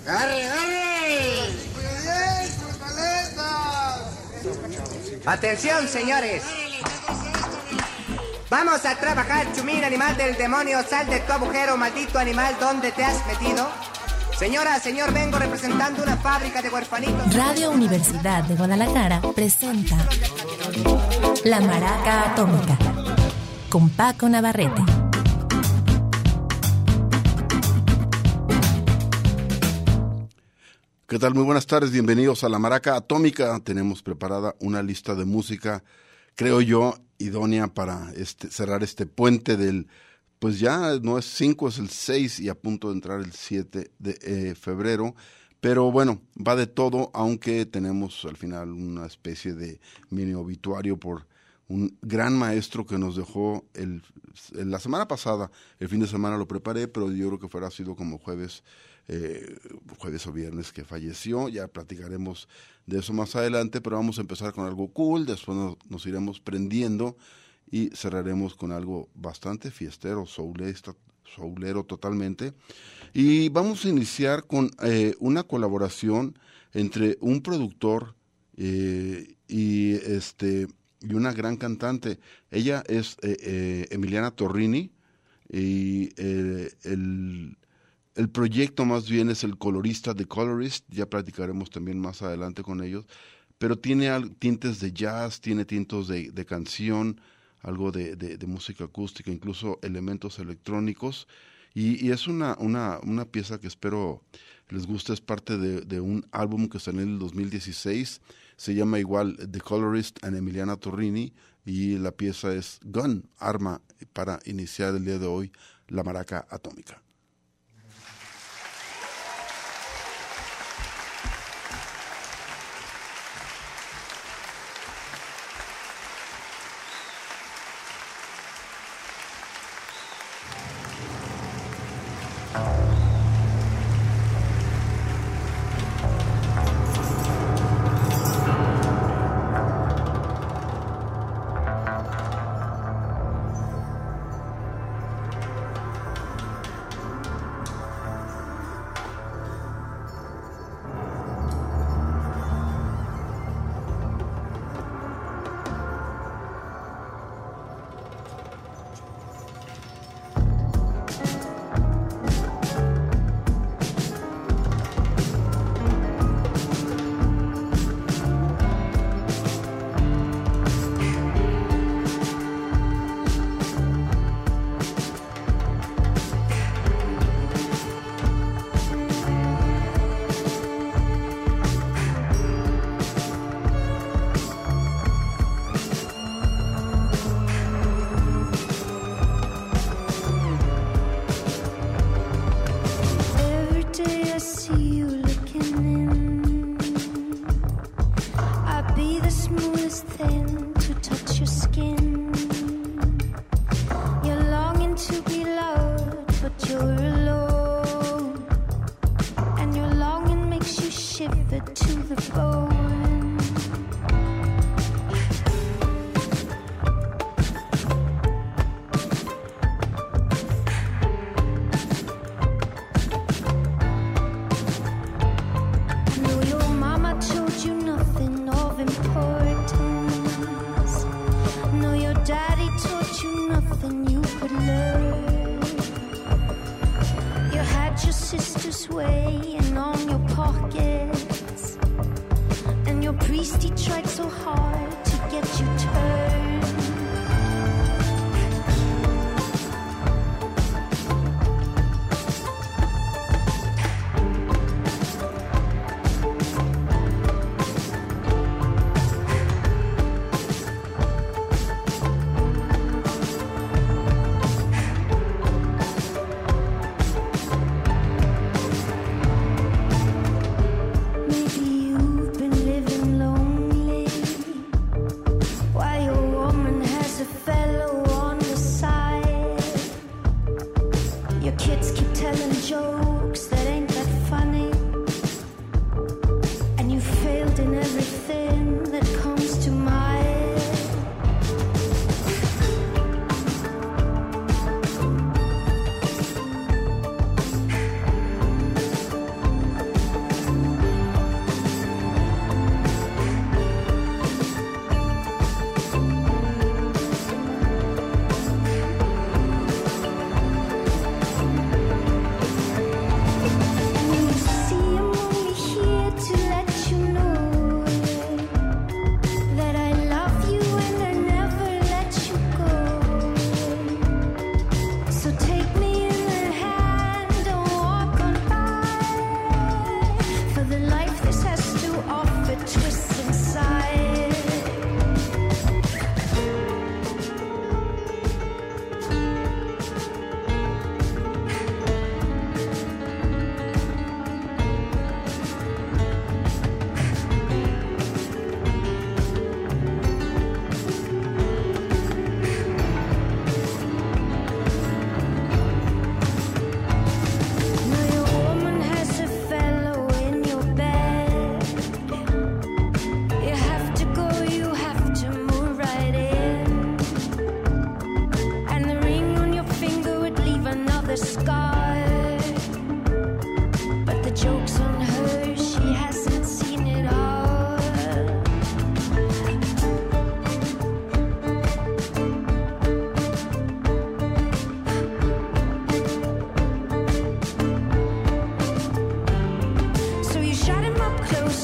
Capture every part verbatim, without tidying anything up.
¡Arre, arre! Atención, señores. Vamos a trabajar, chumín, animal del demonio. Sal de tu agujero, maldito animal. ¿Dónde te has metido? Señora, señor, vengo representando una fábrica de huerfanitos. Radio Universidad de Guadalajara presenta La Maraca Atómica con Paco Navarrete. ¿Qué tal? Muy buenas tardes, bienvenidos a La Maraca Atómica. Tenemos preparada una lista de música, creo yo, idónea para este, cerrar este puente del, pues ya no es cinco, es el seis y a punto de entrar el siete de eh, febrero. Pero bueno, va de todo, aunque tenemos al final una especie de mini obituario por un gran maestro que nos dejó el, el, la semana pasada. El fin de semana lo preparé, pero yo creo que fuera sido como jueves, eh, jueves o viernes que falleció. Ya platicaremos de eso más adelante, pero vamos a empezar con algo cool, después nos, nos iremos prendiendo y cerraremos con algo bastante fiestero, soulista, soulero totalmente. Y vamos a iniciar con eh, una colaboración entre un productor eh, y este y una gran cantante. Ella es eh, eh, Emiliana Torrini y eh, el, el proyecto más bien es el colorista The Colorist. Ya platicaremos también más adelante con ellos, pero tiene al, tintes de jazz, tiene tintos de, de canción, algo de, de, de música acústica, incluso elementos electrónicos, y, y es una, una, una pieza que espero les guste. Es parte de, de un álbum que salió en el dos mil dieciséis, se llama igual The Colorist and Emiliana Torrini, y la pieza es Gun, arma, para iniciar el día de hoy La Maraca Atómica. Maybe you've been living lonely while you're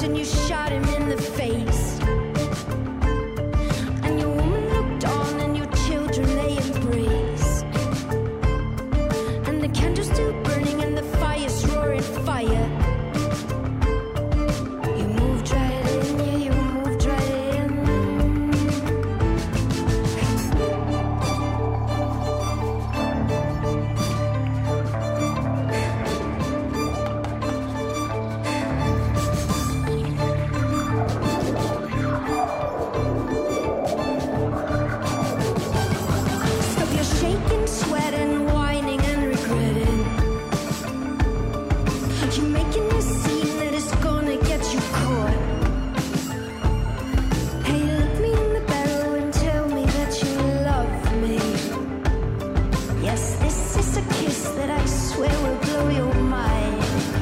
and you shot him in the face. And your woman looked on and your children they embraced. And the candles still burning and the fire's roaring fire. You moved right in, yeah, you moved right in. So you're shaking, sweating, whining and regretting. You're making a scene that is gonna get you caught. Hey, look me in the barrel and tell me that you love me. Yes, this is a kiss that I swear will blow your mind.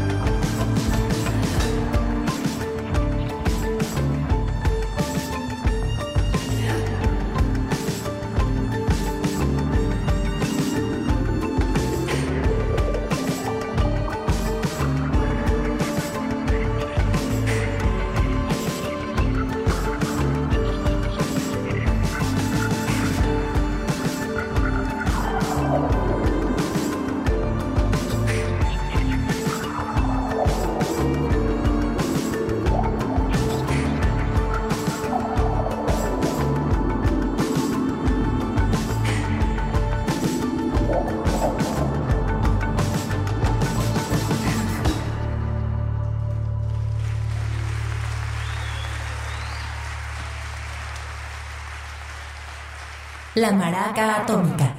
La Maraca Atómica.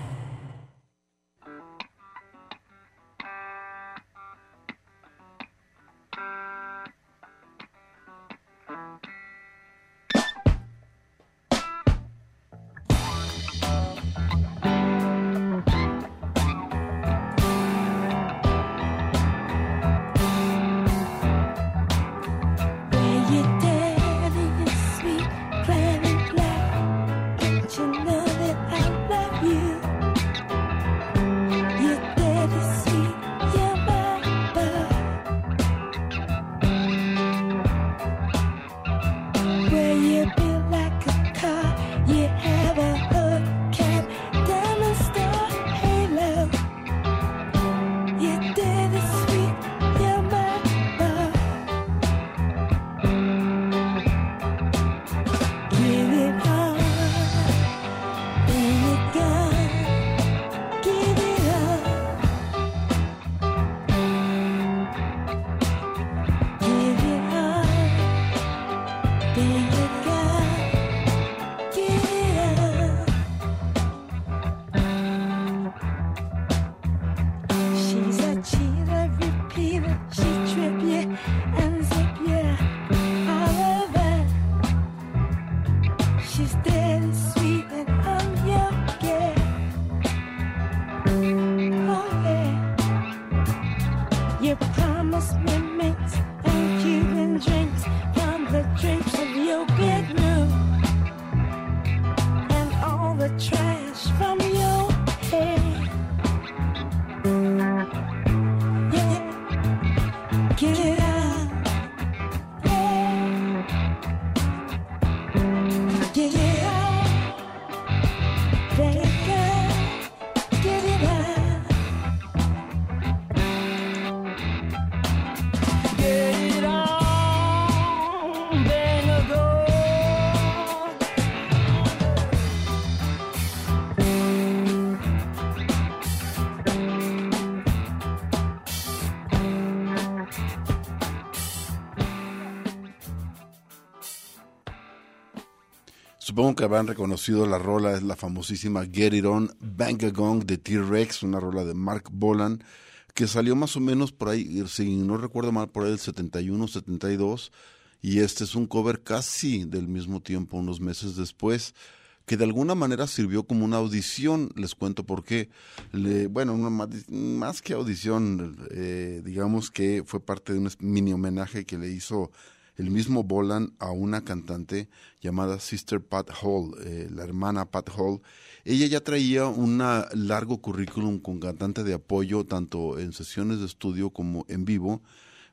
Supongo que habrán reconocido la rola, es la famosísima Get It On, Bang a Gong de T-Rex, una rola de Mark Bolan, que salió más o menos por ahí, si no recuerdo mal, por ahí del setenta y uno, setenta y dos, y este es un cover casi del mismo tiempo, unos meses después, que de alguna manera sirvió como una audición. Les cuento por qué. Le, bueno, una, más que audición, eh, digamos que fue parte de un mini homenaje que le hizo el mismo Bolan a una cantante llamada Sister Pat Hall, eh, la hermana Pat Hall. Ella ya traía un largo currículum con cantante de apoyo, tanto en sesiones de estudio como en vivo.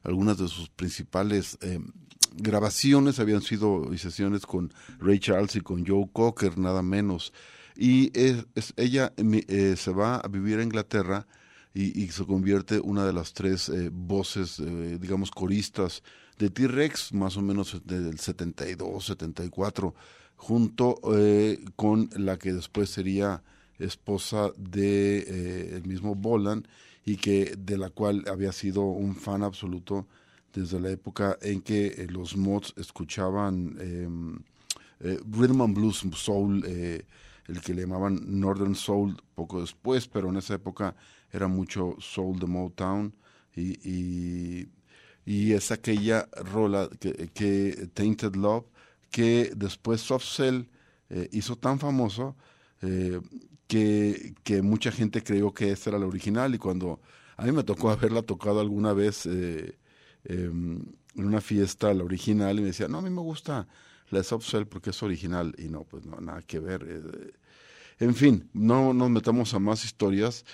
algunas de sus principales eh, grabaciones habían sido y sesiones con Ray Charles y con Joe Cocker, nada menos. Y es, es, ella eh, se va a vivir a Inglaterra y, y se convierte una de las tres eh, voces, eh, digamos, coristas de T-Rex, más o menos del setenta y dos, setenta y cuatro, junto eh, con la que después sería esposa de eh, el mismo Bolan, y que de la cual había sido un fan absoluto desde la época en que eh, los mods escuchaban eh, eh, Rhythm and Blues Soul, eh, el que le llamaban Northern Soul poco después, pero en esa época era mucho Soul de Motown, y, y, y es aquella rola que, que Tainted Love, que después Soft Cell eh, hizo tan famoso eh, que, que mucha gente creyó que esta era la original, y cuando a mí me tocó haberla tocado alguna vez eh, eh, en una fiesta, la original, y me decía, no, a mí me gusta la de Soft Cell porque es original, y no, pues no, nada que ver. Eh, en fin, no nos metamos a más historias,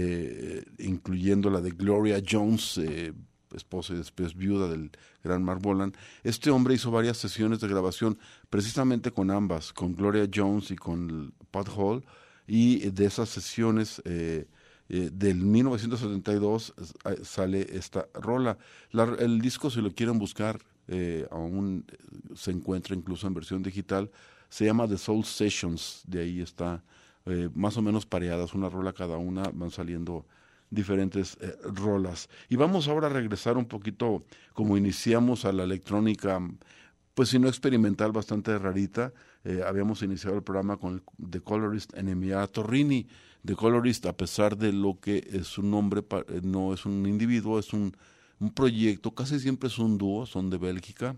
eh, incluyendo la de Gloria Jones, eh, esposa y después viuda del gran Marc Bolan. Este hombre hizo varias sesiones de grabación precisamente con ambas, con Gloria Jones y con Pat Hall, y de esas sesiones eh, eh, del mil novecientos setenta y dos eh, sale esta rola. La, el disco, si lo quieren buscar, eh, aún se encuentra incluso en versión digital, se llama The Soul Sessions, de ahí está eh, más o menos pareadas, una rola cada una, van saliendo diferentes eh, rolas. Y vamos ahora a regresar un poquito como iniciamos a la electrónica, pues si no experimental, bastante rarita. Eh, habíamos iniciado el programa con el, The Colorist en Emiliano Torrini. The Colorist, a pesar de lo que es un nombre, no es un individuo, es un, un proyecto, casi siempre es un dúo, son de Bélgica,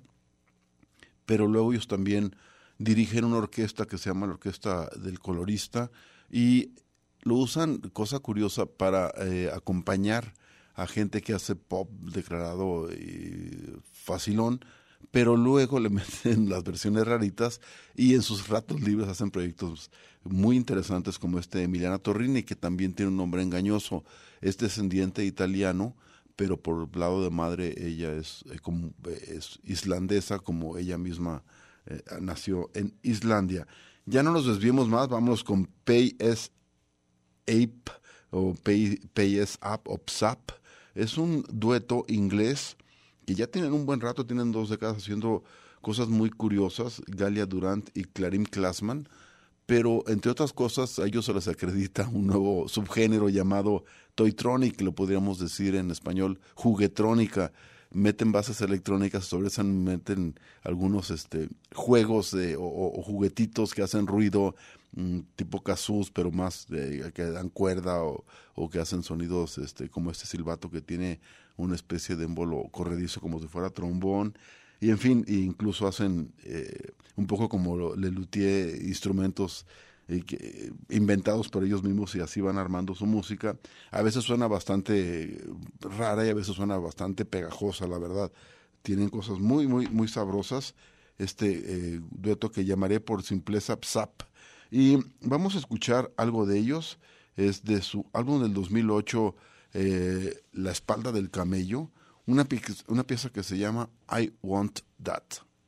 pero luego ellos también dirigen una orquesta que se llama la Orquesta del Colorista, y lo usan, cosa curiosa, para eh, acompañar a gente que hace pop declarado eh, facilón, pero luego le meten las versiones raritas, y en sus ratos libres hacen proyectos muy interesantes como este de Emiliano Torrini, que también tiene un nombre engañoso. Es descendiente italiano, pero por el lado de madre ella es, eh, como, es islandesa, como ella misma eh, nació en Islandia. Ya no nos desviemos más, vámonos con Pay S. Ape o Pay, Pay S. Up o P S A P. Es un dueto inglés que ya tienen un buen rato, tienen dos décadas haciendo cosas muy curiosas, Galia Durant y Clarim Klasman, pero entre otras cosas a ellos se les acredita un nuevo subgénero llamado Toytronic, lo podríamos decir en español, juguetrónica. Meten bases electrónicas, sobre eso meten algunos este, juegos de, o, o juguetitos que hacen ruido, mmm, tipo kazoo, pero más de, que dan cuerda, o, o que hacen sonidos este, como este silbato que tiene una especie de émbolo corredizo como si fuera trombón, y en fin, e incluso hacen eh, un poco como Le Luthier, instrumentos eh, que, inventados por ellos mismos, y así van armando su música. A veces suena bastante rara y a veces suena bastante pegajosa, la verdad. Tienen cosas muy, muy, muy sabrosas. Este eh, dueto que llamaré por simpleza P S A P. Y vamos a escuchar algo de ellos. Es de su álbum del dos mil ocho, eh, La espalda del camello, una, pi- una pieza que se llama I Want That.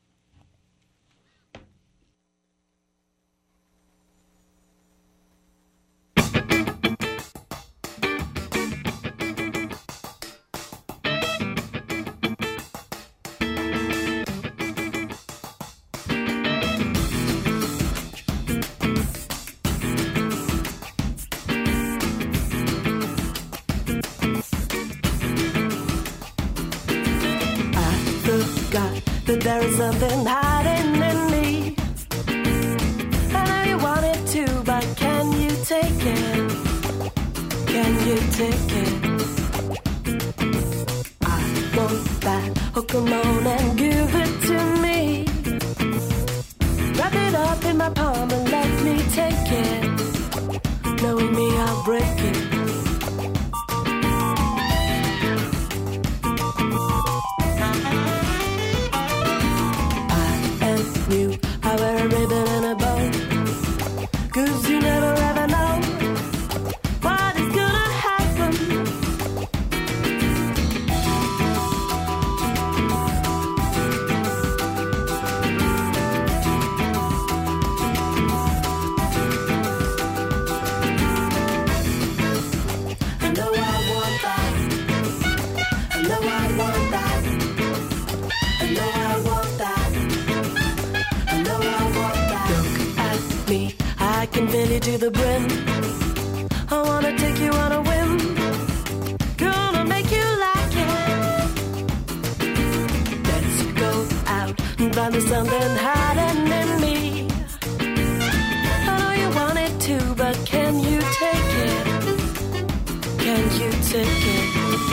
That there is something hiding in me. I know you want it too, but can you take it? Can you take it? I want that, oh come on and give it to me. Wrap it up in my palm and let me take it. Knowing me, I'll break it. I wear a ribbon and a bow, 'cause you never ever know what is gonna happen. to the brim. I wanna take you on a whim. Gonna make you like it. Let's go out and find there's something hiding in me. I know you want it too, but can you take it? Can you take it?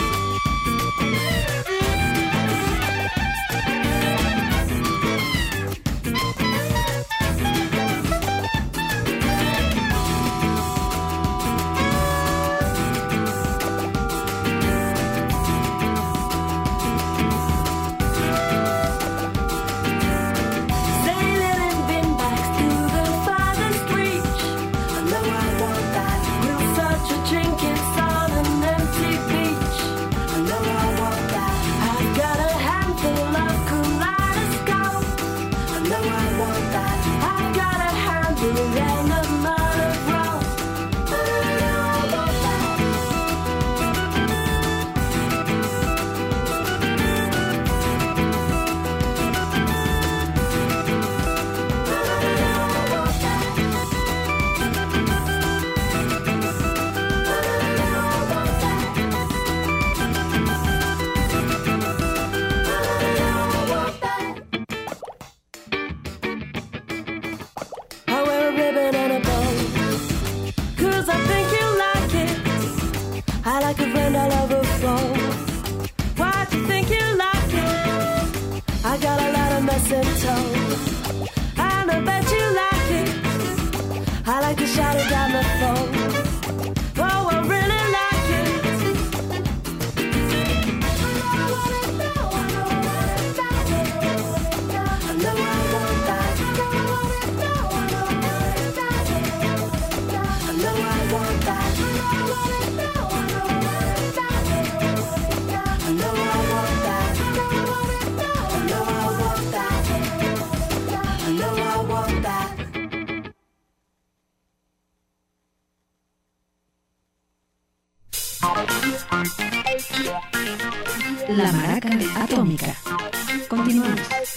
La Maraca Atómica. Continuamos.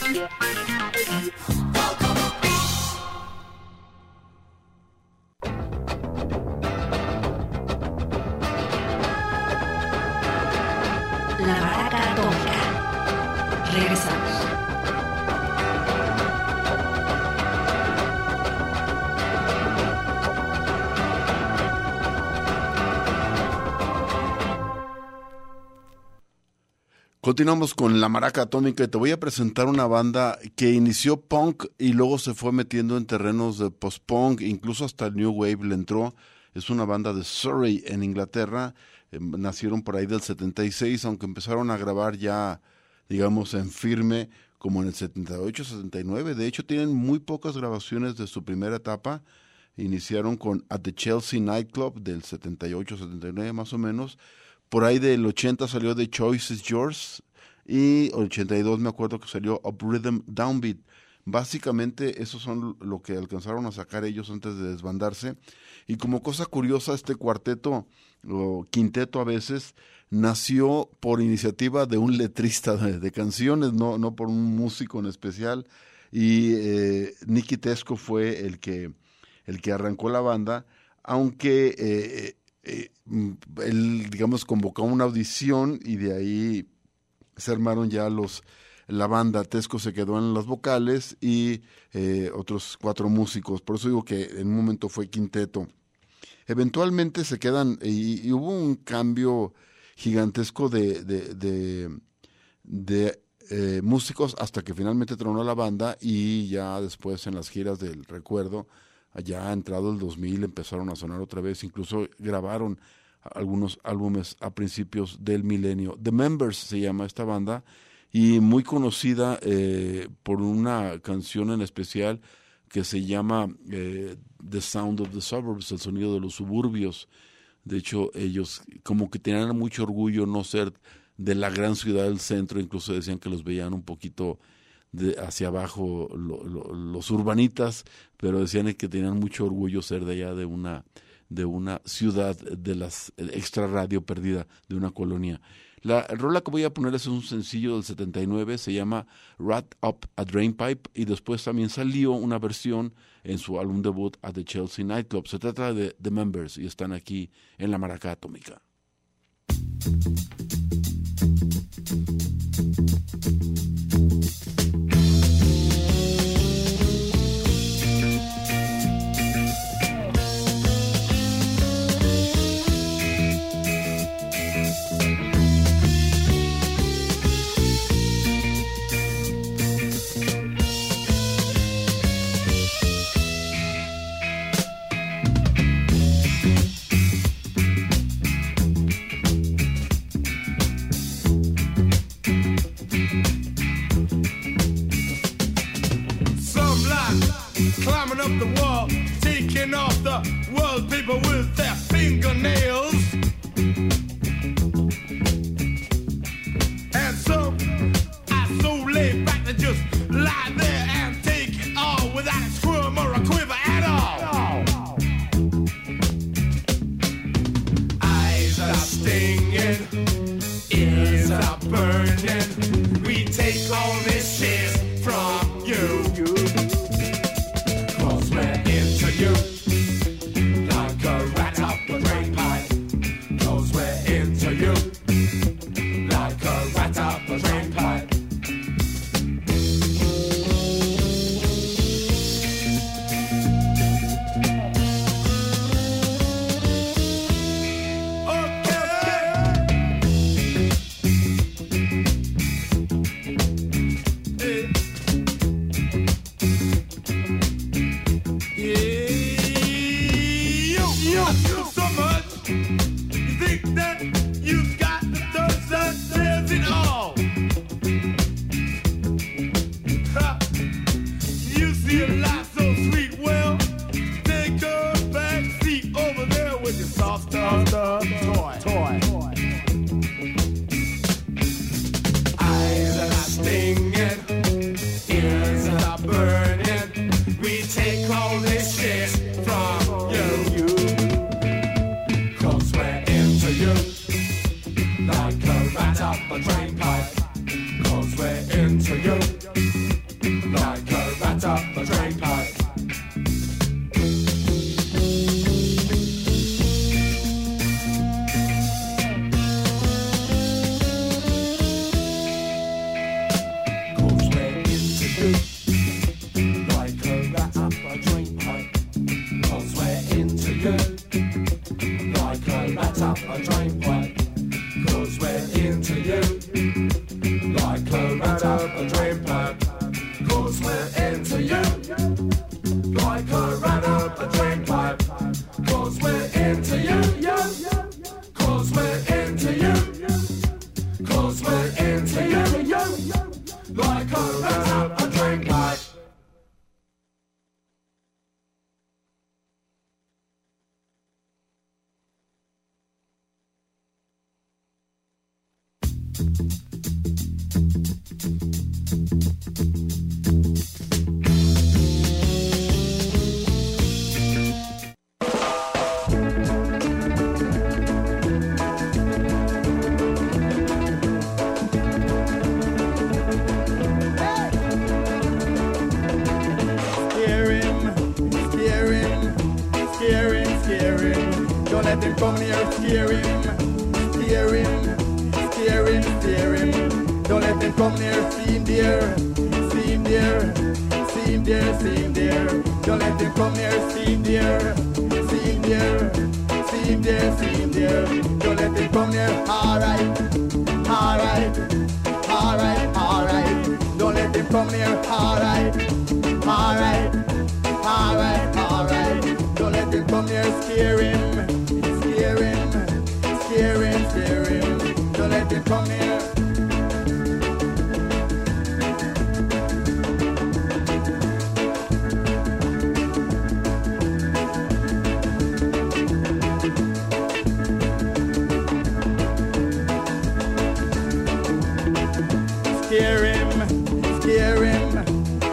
La Maraca Atómica. Regresamos. Continuamos con La Maraca Atómica y te voy a presentar una banda que inició punk y luego se fue metiendo en terrenos de post-punk, incluso hasta el New Wave le entró. Es una banda de Surrey en Inglaterra, eh, nacieron por ahí del setenta y seis, aunque empezaron a grabar ya, digamos, en firme, como en el setenta y ocho, setenta y nueve. De hecho, tienen muy pocas grabaciones de su primera etapa. Iniciaron con At the Chelsea Nightclub del setenta y ocho, setenta y nueve más o menos. Por ahí del ochenta salió The Choice Is Yours y ochenta y dos me acuerdo que salió Up Rhythm Downbeat. Básicamente esos son lo que alcanzaron a sacar ellos antes de desbandarse. Y como cosa curiosa, este cuarteto o quinteto a veces nació por iniciativa de un letrista de, de canciones, no, no por un músico en especial. Y eh, Nicky Tesco fue el que, el que arrancó la banda, aunque... Eh, Eh, él, digamos, convocó una audición y de ahí se armaron ya los la banda. Tesco se quedó en las vocales y eh, otros cuatro músicos. Por eso digo que en un momento fue quinteto. Eventualmente se quedan y, y hubo un cambio gigantesco de, de, de, de eh, músicos hasta que finalmente tronó la banda y ya después en las giras del recuerdo, allá entrado el dos mil, empezaron a sonar otra vez, incluso grabaron algunos álbumes a principios del milenio. The Members se llama esta banda y muy conocida eh, por una canción en especial que se llama eh, The Sound of the Suburbs, el sonido de los suburbios. De hecho, ellos como que tenían mucho orgullo no ser de la gran ciudad del centro, incluso decían que los veían un poquito de hacia abajo lo, lo, los urbanitas, pero decían que tenían mucho orgullo ser de allá de una de una ciudad de las extra radio perdida de una colonia. La rola que voy a poner es un sencillo del setenta y nueve, se llama Rat Up a Drainpipe, y después también salió una versión en su álbum debut a The Chelsea Nightclub. Se trata de The Members y están aquí en la Maraca Atómica. Climbing up the wall, taking off the wallpaper with their fingernails. And so I so laid back to just lie there and take it all without a squirm or a quiver at all. Eyes are stinging, ears are burning. We take all this shit from you. You, like a rat up a drain pipe, cause we're into you, like a rat up a drain pipe.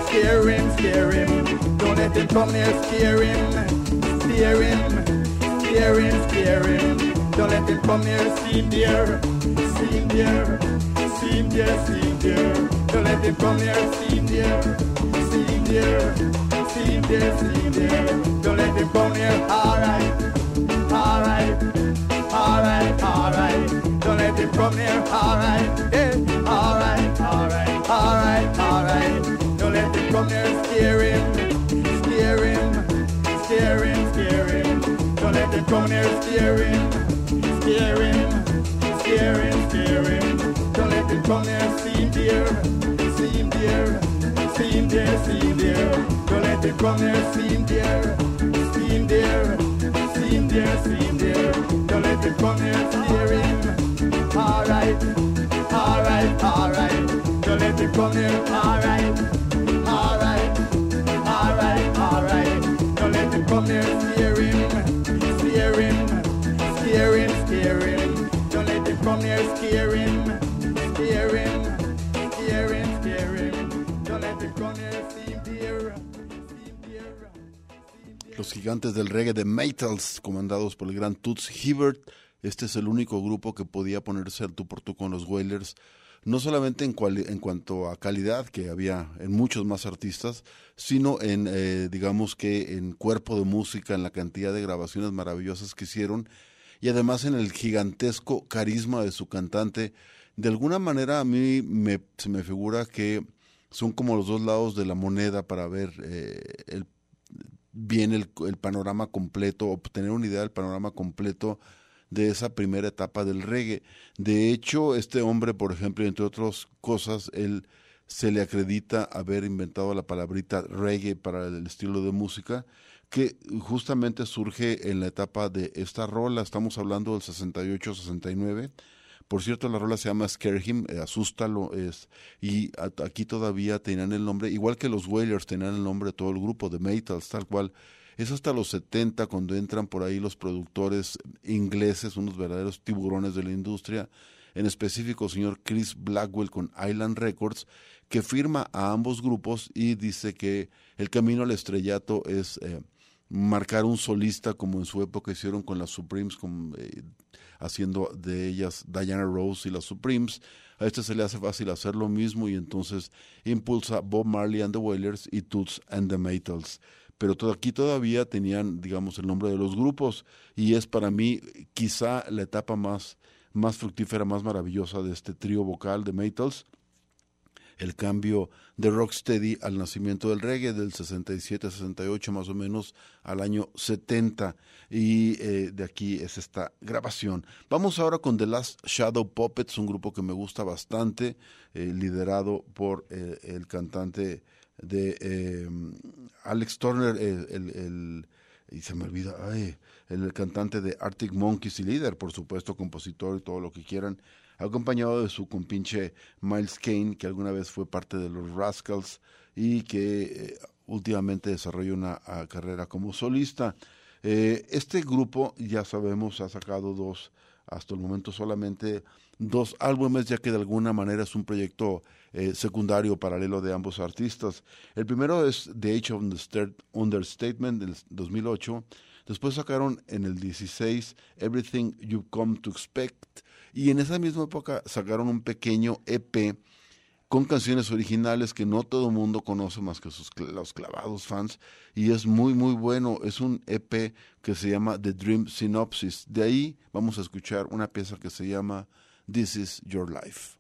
Scare him, scare him. Don't let him come near. Scare him, scare him, scare him, scare him. Don't let him come near, see him there, see him there, see him there, see him there. Don't let him come near, see him there, see him there, see him there, see him there. Don't let him come near. Alright, alright, alright, alright. Don't let him come near. Alright, yeah, alright, alright, alright, alright. Don't let him come near, scare him, scare him, scare him, scare him. Don't let him come near, scare him, scare him, scare him, scare him. Don't let him come near, see him there, see him there, see him there, see him there. Don't let him come near, see him there, see him there, see him there, see him there. Don't let him come near, scare him. Alright, alright, alright. Don't let him come near, alright, alright, alright, alright. Don't let him come near, scare him, scare him, scare him, scare him. Don't let him come near, scare him, scare him, scare him, scare him. Don't let him come near, see him there, see him there. Los gigantes del reggae de Maytals, comandados por el gran Toots Hibbert. Este es el único grupo que podía ponerse al tú por tú con los Wailers, no solamente en, cuali- en cuanto a calidad, que había en muchos más artistas, sino en, eh, digamos que en cuerpo de música, en la cantidad de grabaciones maravillosas que hicieron, y además en el gigantesco carisma de su cantante. De alguna manera a mí me, se me figura que son como los dos lados de la moneda para ver eh, el, bien el, el panorama completo, obtener una idea del panorama completo de esa primera etapa del reggae. De hecho, este hombre, por ejemplo, entre otras cosas, él se le acredita haber inventado la palabrita reggae para el estilo de música, que justamente surge en la etapa de esta rola. Estamos hablando del sesenta y ocho sesenta y nueve. Por cierto, la rola se llama Scare Him, eh, asústalo, es, y a, aquí todavía tenían el nombre, igual que los Wailers tenían el nombre de todo el grupo, de Maytals, tal cual. Es hasta los setenta cuando entran por ahí los productores ingleses, unos verdaderos tiburones de la industria, en específico el señor Chris Blackwell con Island Records, que firma a ambos grupos y dice que el camino al estrellato es eh, marcar un solista, como en su época hicieron con las Supremes, con, eh, haciendo de ellas Diana Ross y las Supremes. A este se le hace fácil hacer lo mismo y entonces impulsa Bob Marley and the Wailers y Toots and the Maytals. Pero todo, aquí todavía tenían, digamos, el nombre de los grupos, y es para mí quizá la etapa más, más fructífera, más maravillosa de este trío vocal de Maytals, el cambio de rocksteady al nacimiento del reggae del sesenta y siete sesenta y ocho más o menos al año setenta, y eh, de aquí es esta grabación. Vamos ahora con The Last Shadow Puppets, un grupo que me gusta bastante, eh, liderado por eh, el cantante de eh, Alex Turner, el, el, el, y se me olvida, ay, el, el cantante de Arctic Monkeys y líder, por supuesto, compositor y todo lo que quieran, acompañado de su compinche Miles Kane, que alguna vez fue parte de los Rascals y que eh, últimamente desarrolló una a, carrera como solista. Eh, este grupo, ya sabemos, ha sacado dos, hasta el momento solamente dos álbumes, ya que de alguna manera es un proyecto eh, secundario paralelo de ambos artistas. El primero es The Age of the Understatement del dos mil ocho, después sacaron en el dieciséis Everything You've Come to Expect, y en esa misma época sacaron un pequeño E P con canciones originales que no todo el mundo conoce más que sus, los clavados fans, y es muy muy bueno. Es un E P que se llama The Dream Synopsis. De ahí vamos a escuchar una pieza que se llama This Is Your Life.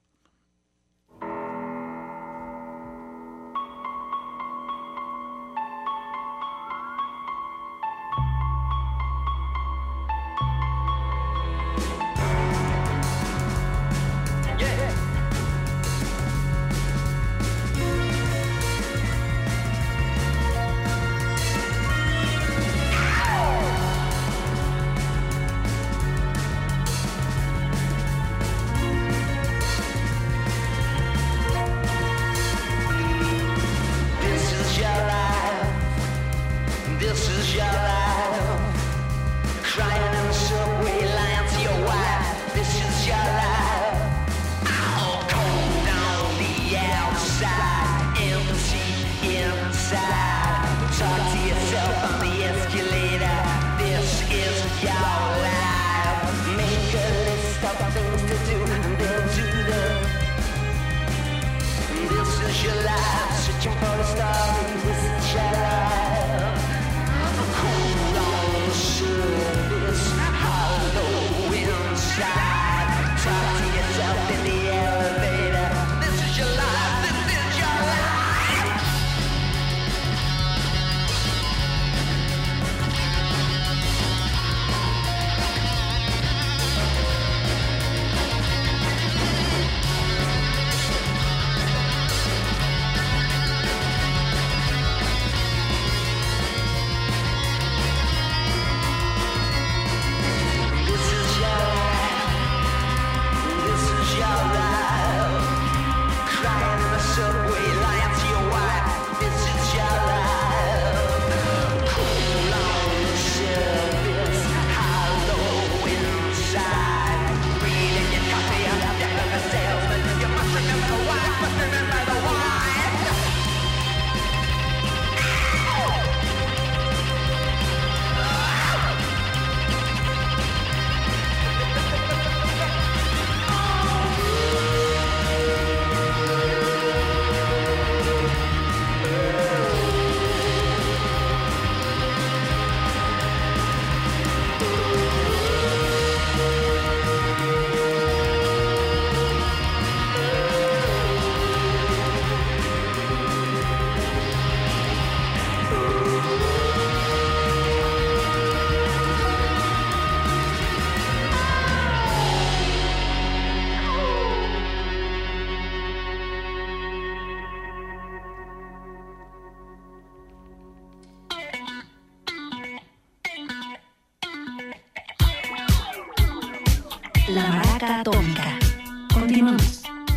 La Maraca Atómica. Continuamos.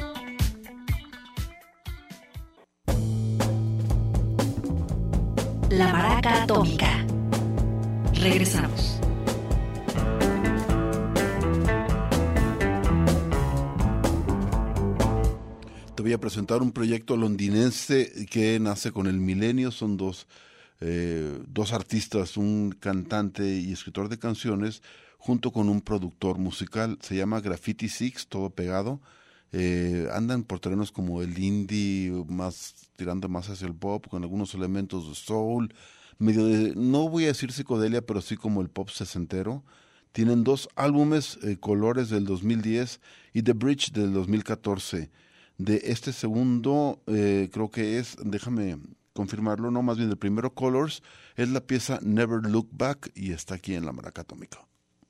La Maraca Atómica. Regresamos. Te voy a presentar un proyecto londinense que nace con el milenio. Son dos, eh, dos artistas, un cantante y escritor de canciones, junto con un productor musical. Se llama Graffiti Six, todo pegado. Eh, andan por terrenos como el indie, más tirando más hacia el pop, con algunos elementos de soul, medio de, no voy a decir psicodelia, pero sí como el pop sesentero. Tienen dos álbumes, eh, Colores del dos mil diez y The Bridge del dos mil catorce. De este segundo, eh, creo que es, déjame confirmarlo, no, más bien el primero, Colors, es la pieza Never Look Back y está aquí en La Maraca Atómica.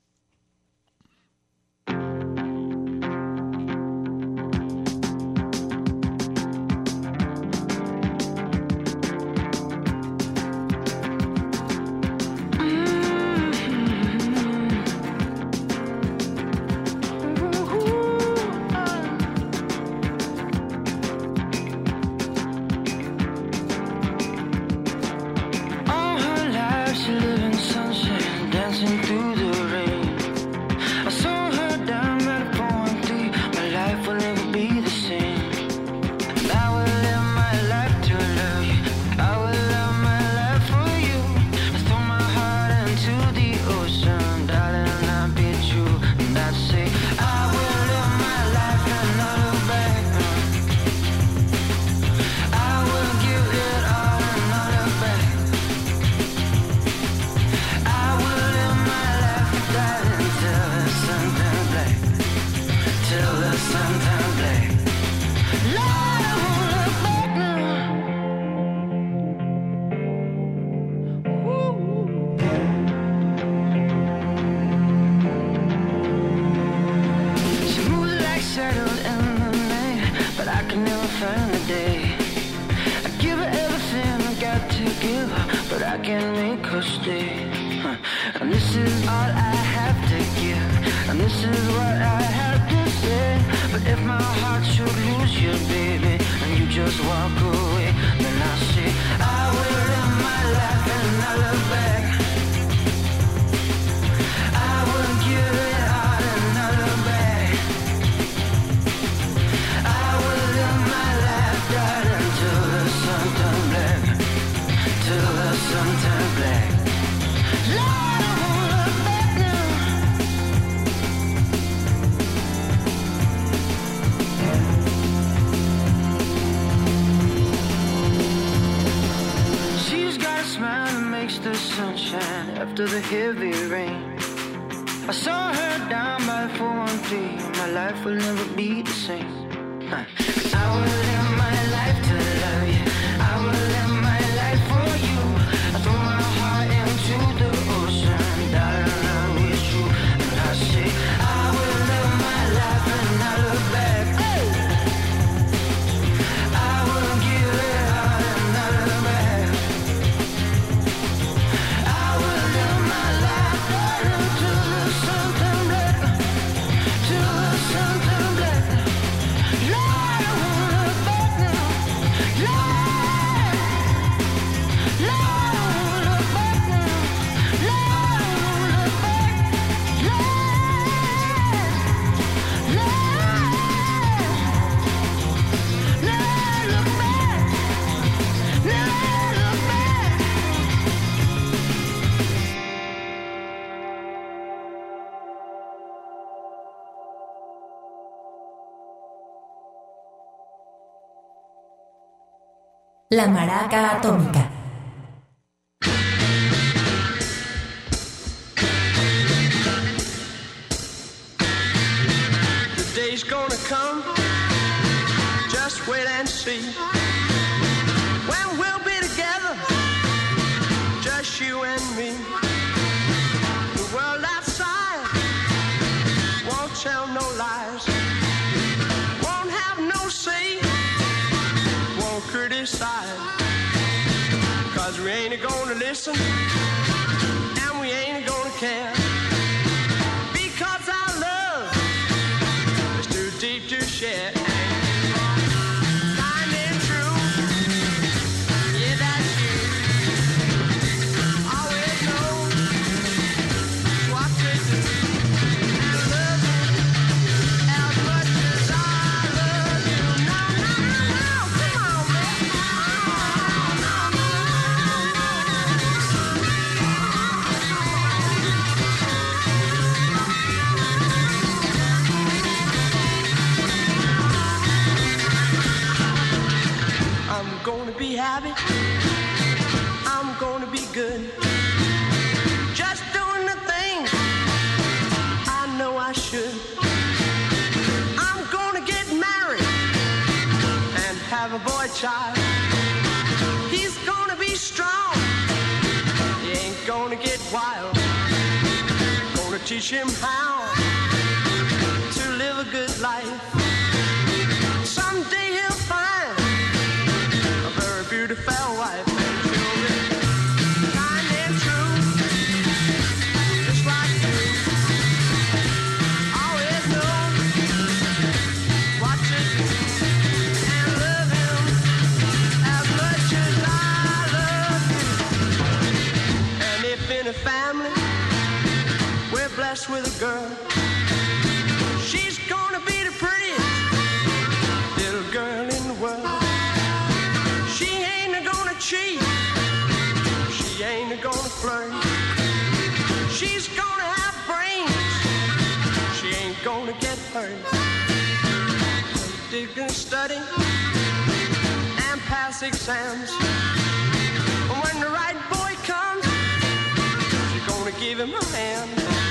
La Maraca Atómica. The day's gonna come, just wait and see. When we'll be together, just you and me. The world outside won't tell no lies, won't have no say, won't criticize, 'cause we ain't gonna listen and we ain't gonna care, because our love share. Kind and true, yeah, that's you. Always know what to do and love you as much as I love you. No, no, no, no, come on, baby. I'm gonna be happy, I'm gonna be good, just doing the things I know I should. I'm gonna get married and have a boy child. He's gonna be strong, he ain't gonna get wild. Gonna teach him how to live a good life. Someday he'll find a very beautiful wife and children, kind and true, just like you. Always know what to do and love him as much as I love you. And if in a family we're blessed with a girl, she's gonna be the prettiest little girl in the world. She ain't gonna cheat, she ain't gonna flirt. She's gonna have brains, she ain't gonna get hurt. She's gonna study and pass exams. When the right boy comes, she's gonna give him a hand.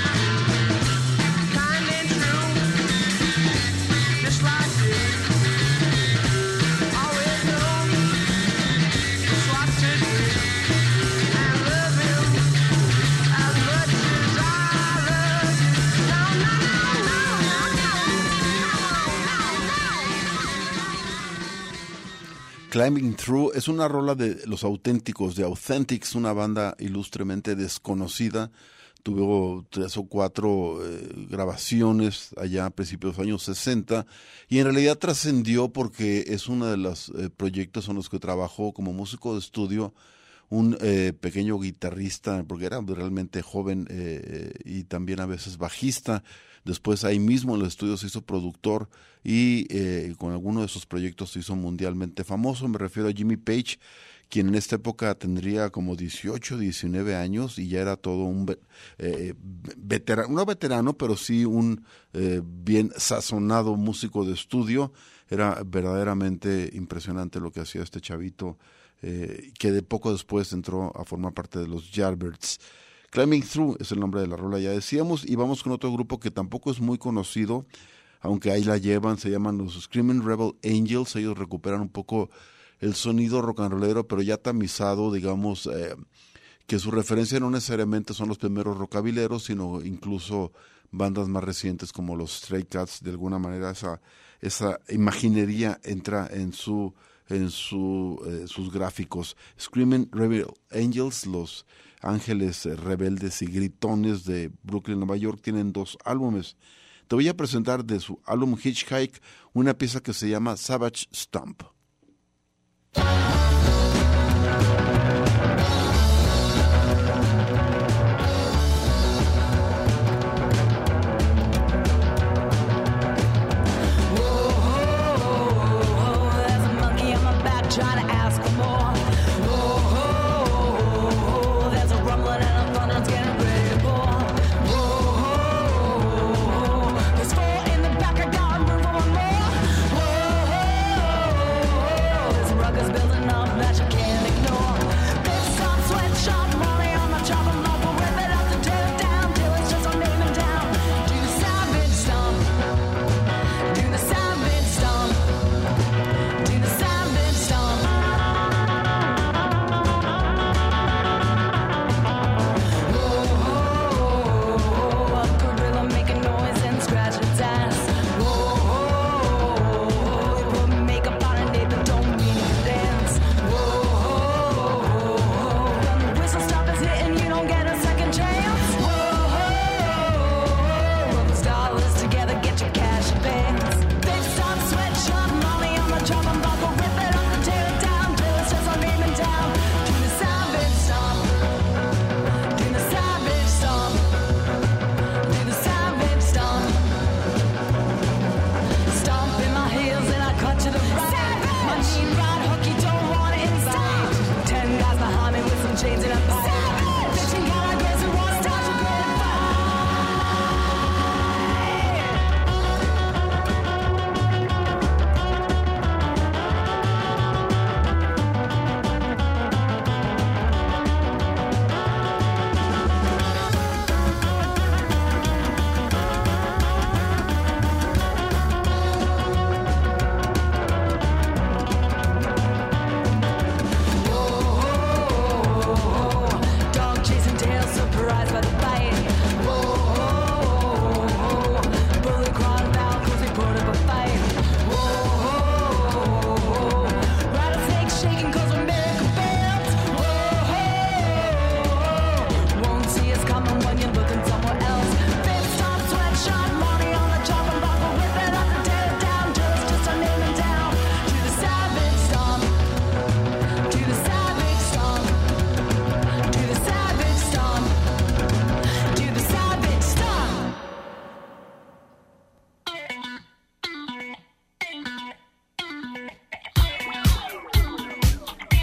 Kind and true, just like you. Always know just what to do and love him as much as I love you. No, no, no, no, no, no, no, no. Climbing Through es una rola de Los Auténticos, de Authentics, una banda ilustremente desconocida. Tuvo tres o cuatro eh, grabaciones allá a principios de los años sesenta y en realidad trascendió porque es uno de los eh, proyectos en los que trabajó como músico de estudio un eh, pequeño guitarrista, porque era realmente joven eh, y también a veces bajista. Después ahí mismo en los estudios se hizo productor y eh, con alguno de sus proyectos se hizo mundialmente famoso. Me refiero a Jimmy Page, quien en esta época tendría como dieciocho, diecinueve años y ya era todo un eh, veterano, no veterano, pero sí un eh, bien sazonado músico de estudio. Era verdaderamente impresionante lo que hacía este chavito, eh, que de poco después entró a formar parte de los Yardbirds. Climbing Through es el nombre de la rola, ya decíamos, y vamos con otro grupo que tampoco es muy conocido, aunque ahí la llevan, se llaman los Screaming Rebel Angels. Ellos recuperan un poco el sonido rock and rollero, pero ya tamizado, digamos, eh, que su referencia no necesariamente son los primeros rockabileros, sino incluso bandas más recientes como los Stray Cats. De alguna manera esa, esa imaginería entra en su en su eh, sus gráficos. Screaming Rebel Angels, los ángeles eh, rebeldes y gritones de Brooklyn, Nueva York, tienen dos álbumes. Te voy a presentar de su álbum Hitchhike una pieza que se llama Savage Stomp. Trying to ask for more. Oh, oh, oh, oh, there's a rumbling and a thunder, it's getting ready to pour. Oh, oh, oh, oh, there's four in the back, I got room for one more. Oh, oh, oh, this ruckus building up that you can't ignore. Big soft sweatshop, money on my chopping block, we'll rip it up and tear it down till it's just our name and down. Do the savage stomp, do the savage stomp, do the savage stomp.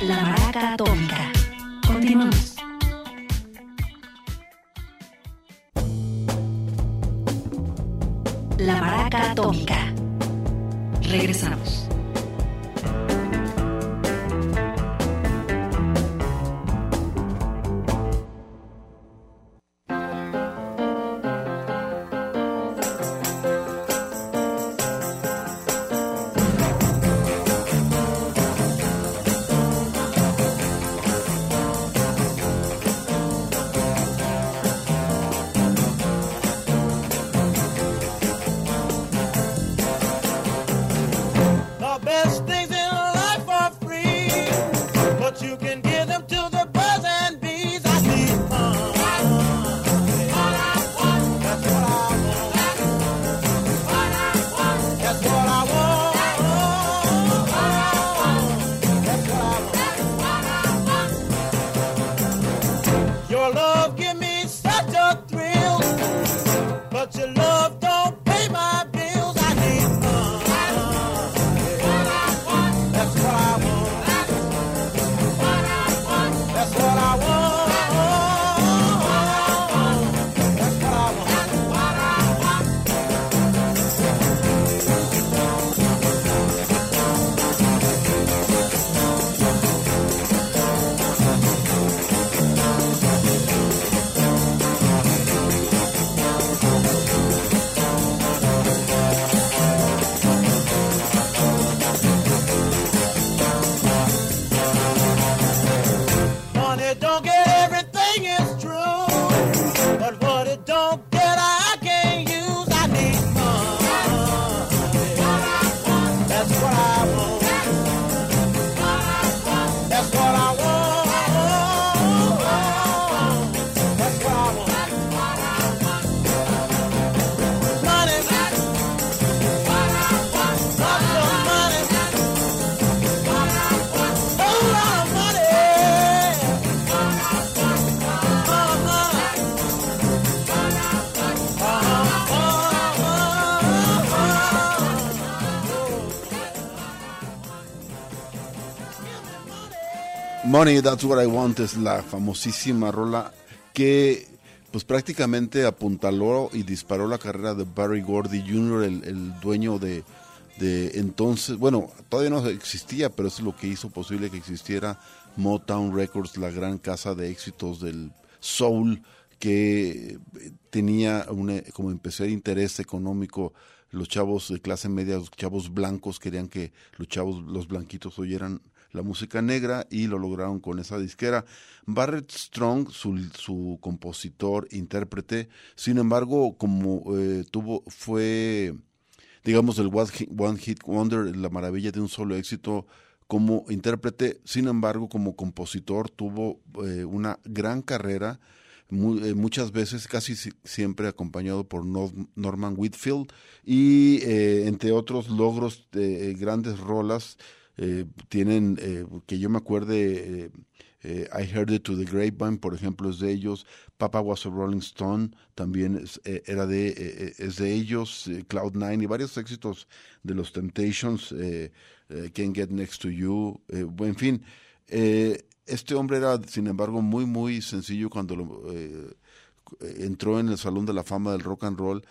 La Maraca Atómica. Continuamos. La Maraca Atómica. Regresamos. The best things in life are free, but you can give them to the birds and bees. I need fun. That's what I want. That's what I want. That's what I want. Your love give me such a thrill, but your love don't pay my bills. I need fun. That's what I want. That's what I want. That's what I want. Money don't get everything, is true, but what it don't get I can't use. I need fun. That's what I want. That's what I want. That's what I want. Money, lots of money, whole lot of money. Money, That's What I Want es la famosísima rola que pues prácticamente apuntaló y disparó la carrera de Berry Gordy junior, el, el dueño de, de entonces, bueno, todavía no existía, pero eso es lo que hizo posible que existiera Motown Records, la gran casa de éxitos del soul que tenía una, como empezó interés económico. Los chavos de clase media, los chavos blancos querían que los chavos, los blanquitos oyeran la música negra y lo lograron con esa disquera. Barrett Strong, su, su compositor, intérprete, sin embargo, como eh, tuvo, fue, digamos, el One Hit, One Hit Wonder, la maravilla de un solo éxito como intérprete, sin embargo, como compositor tuvo eh, una gran carrera, muy, eh, muchas veces, casi si, siempre acompañado por Norm, Norman Whitfield y eh, entre otros logros de eh, grandes rolas. Eh, tienen, eh, que yo me acuerde, eh, eh, I Heard It to the Grapevine, por ejemplo, es de ellos. Papa Was a Rolling Stone también es, eh, era de, eh, es de ellos. eh, Cloud Nine y varios éxitos de los Temptations, eh, eh, Can't Get Next to You, eh, en fin. Eh, este hombre era, sin embargo, muy, muy sencillo cuando lo, eh, entró en el Salón de la Fama del Rock and Roll.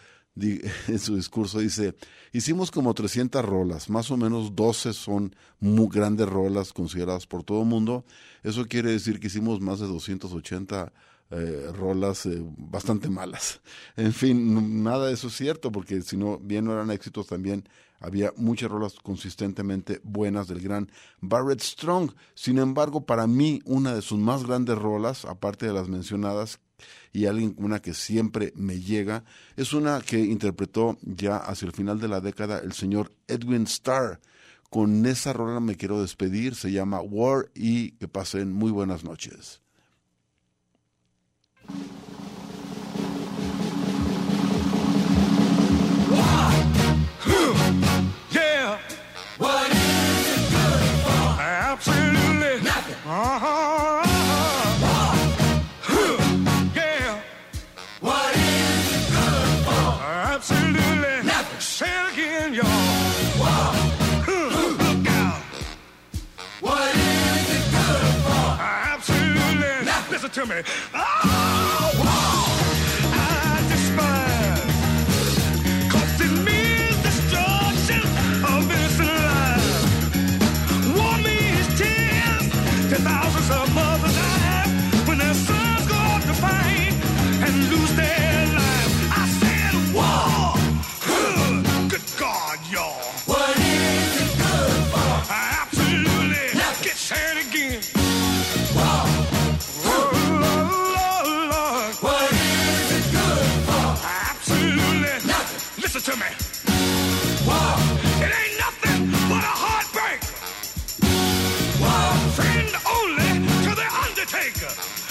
En su discurso dice, hicimos como trescientas rolas, más o menos doce son muy grandes rolas consideradas por todo el mundo. Eso quiere decir que hicimos más de doscientas ochenta eh, rolas eh, bastante malas. En fin, nada de eso es cierto, porque si no, bien no eran éxitos, también había muchas rolas consistentemente buenas del gran Barrett Strong. Sin embargo, para mí, una de sus más grandes rolas, aparte de las mencionadas, y alguien, una que siempre me llega, es una que interpretó ya hacia el final de la década el señor Edwin Starr. Con esa rola me quiero despedir, se llama War, y que pasen muy buenas noches. Yeah. What is it good for? Absolutely nothing. Uh-huh. Absolutely nothing. Say it again, y'all. Look out. What is it good listen to me. Oh, war, I despise. 'Cause it means destruction of innocent lives. War means tears to thousands of mothers die when their sons go out to fight and lose their lives. I said war. Good God, y'all. What is it good for? Absolutely. Get sad again. War. Oh, Lord, Lord. What is it good for? Absolutely. Nothing. Listen to me. War. It ain't nothing but a heartbreak. War. Friend only to the undertaker.